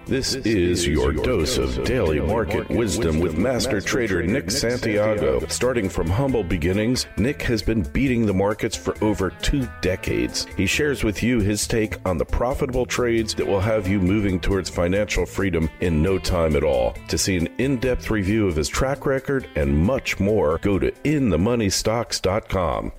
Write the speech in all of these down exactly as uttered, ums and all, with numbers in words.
This is your dose of daily market wisdom with master trader Nick Santiago. Starting from humble beginnings, Nick has been beating the markets for over two decades. He shares with you his take on the profitable trades that will have you moving towards financial freedom in no time at all. To see an in-depth review of his track record and much more, go to in the money stocks dot com.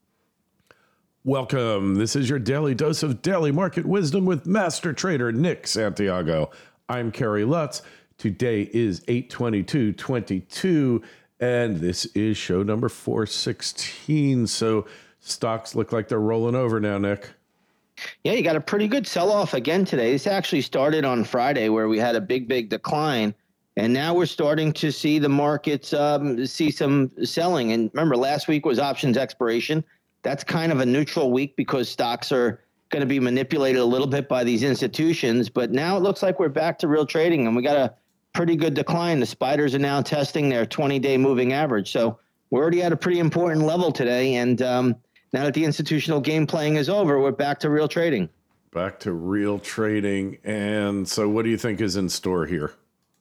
Welcome. This is your daily dose of daily market wisdom with master trader Nick Santiago. I'm Kerry Lutz. Today is eight twenty-two twenty-two, and this is show number four sixteen. So stocks look like they're rolling over now, Nick. Yeah, you got a pretty good sell-off again today. This actually started on Friday where we had a big, big decline, and now we're starting to see the markets um, see some selling. And remember, last week was options expiration. That's kind of a neutral week because stocks are going to be manipulated a little bit by these institutions. But now it looks like we're back to real trading, and we got a pretty good decline. The spiders are now testing their twenty-day moving average. So we're already at a pretty important level today. And um, now that the institutional game playing is over, we're back to real trading. Back to real trading. And so what do you think is in store here?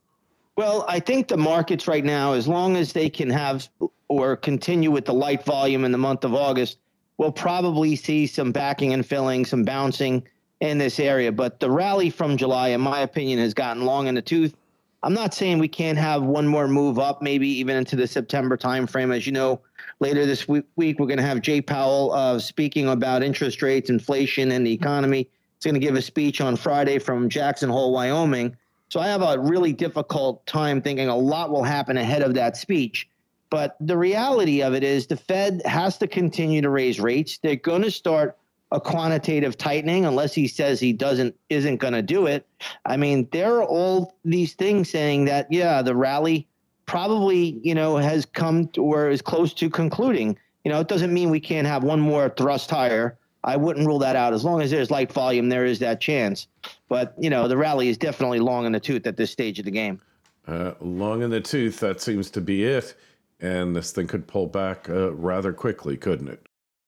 Well, I think the markets right now, as long as they can have or continue with the light volume in the month of August, we'll probably see some backing and filling, some bouncing in this area. But the rally from July, in my opinion, has gotten long in the tooth. I'm not saying we can't have one more move up, maybe even into the September timeframe. As you know, later this week, we're going to have Jay Powell uh, speaking about interest rates, inflation, and the economy. He's going to give a speech on Friday from Jackson Hole, Wyoming. So I have a really difficult time thinking a lot will happen ahead of that speech. But the reality of it is the Fed has to continue to raise rates. They're going to start a quantitative tightening unless he says he doesn't, isn't going to do it. I mean, there are all these things saying that, yeah, the rally probably, you know, has come to or is close to concluding. You know, it doesn't mean we can't have one more thrust higher. I wouldn't rule that out. As long as there's light volume, there is that chance. But, you know, the rally is definitely long in the tooth at this stage of the game. Uh, long in the tooth, that seems to be it. And this thing could pull back uh, rather quickly, couldn't it?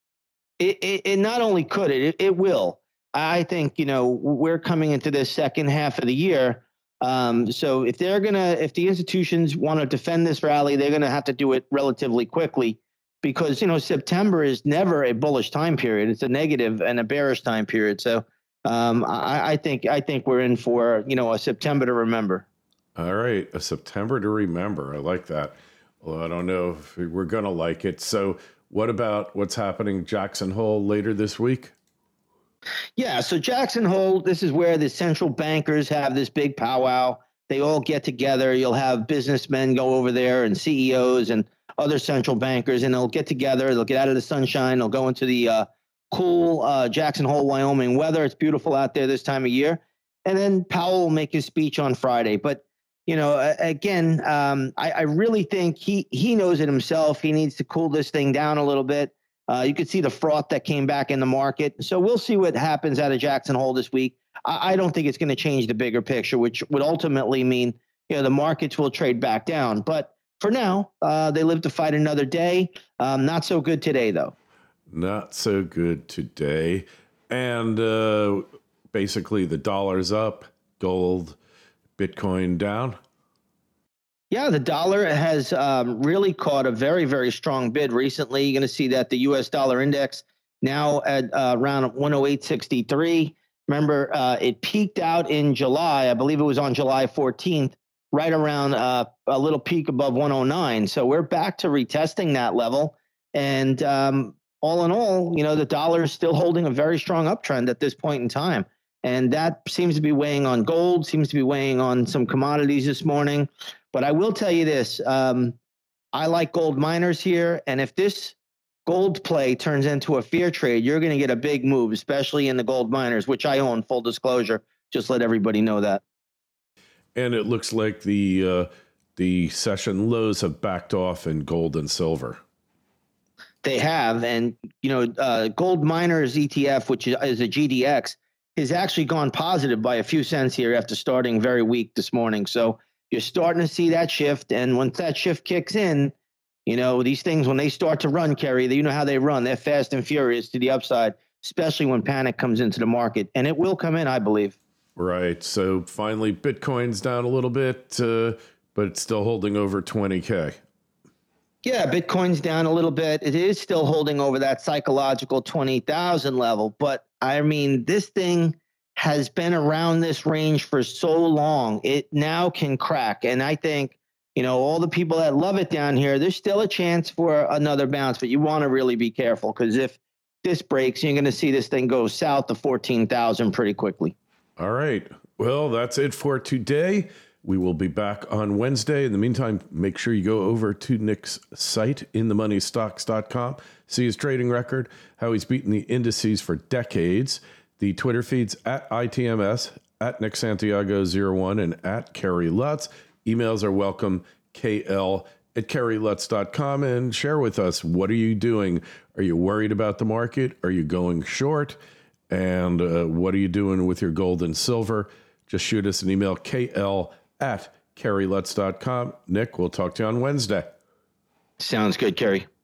It, it? It not only could it, it, it will. I think, you know, we're coming into this second half of the year. Um, so if they're going to, if the institutions want to defend this rally, they're going to have to do it relatively quickly because, you know, September is never a bullish time period. It's a negative and a bearish time period. So um, I, I think I think we're in for, you know, a September to remember. All right. A September to remember. I like that. Well, I don't know if we're going to like it. So what about what's happening Jackson Hole later this week? Yeah, so Jackson Hole, this is where the central bankers have this big powwow. They all get together. You'll have businessmen go over there and C E Os and other central bankers, and they'll get together. They'll get out of the sunshine. They'll go into the uh, cool uh, Jackson Hole, Wyoming weather. It's beautiful out there this time of year. And then Powell will make his speech on Friday. But You know, again, um, I, I really think he he knows it himself. He needs to cool this thing down a little bit. Uh, you could see the froth that came back in the market. So we'll see what happens out of Jackson Hole this week. I, I don't think it's going to change the bigger picture, which would ultimately mean, you know, the markets will trade back down. But for now, uh, they live to fight another day. Um, not so good today, though. Not so good today. And uh, basically the dollar's up, gold, Bitcoin down? Yeah, the dollar has um, really caught a very, very strong bid recently. You're going to see that the U S dollar index now at uh, around one oh eight sixty-three. Remember, uh, it peaked out in July. I believe it was on July fourteenth, right around uh, a little peak above one oh nine. So we're back to retesting that level. And um, all in all, you know, the dollar is still holding a very strong uptrend at this point in time. And that seems to be weighing on gold, seems to be weighing on some commodities this morning. But I will tell you this, um, I like gold miners here. And if this gold play turns into a fear trade, you're going to get a big move, especially in the gold miners, which I own, full disclosure. Just let everybody know that. And it looks like the uh, the session lows have backed off in gold and silver. They have. And, you know, uh, gold miners E T F, which is a G D X, has actually gone positive by a few cents here after starting very weak this morning. So you're starting to see that shift. And once that shift kicks in, you know, these things, when they start to run, Kerry, you know how they run. They're fast and furious to the upside, especially when panic comes into the market. And it will come in, I believe. Right. So finally, Bitcoin's down a little bit, uh, but it's still holding over twenty K. Yeah, Bitcoin's down a little bit. It is still holding over that psychological twenty thousand level. But I mean, this thing has been around this range for so long. It now can crack. And I think, you know, all the people that love it down here, there's still a chance for another bounce. But you want to really be careful, because if this breaks, you're going to see this thing go south of fourteen thousand pretty quickly. All right. Well, that's it for today. We will be back on Wednesday. In the meantime, make sure you go over to Nick's site, in the money stocks dot com, see his trading record, how he's beaten the indices for decades, the Twitter feeds at I T M S, at Nick Santiago zero one, and at Kerry Lutz. Emails are welcome, K L at Kerry Lutz dot com, and share with us, what are you doing? Are you worried about the market? Are you going short? And uh, what are you doing with your gold and silver? Just shoot us an email, K L at Kerry Lutz dot com. Nick, we'll talk to you on Wednesday. Sounds good, Kerry.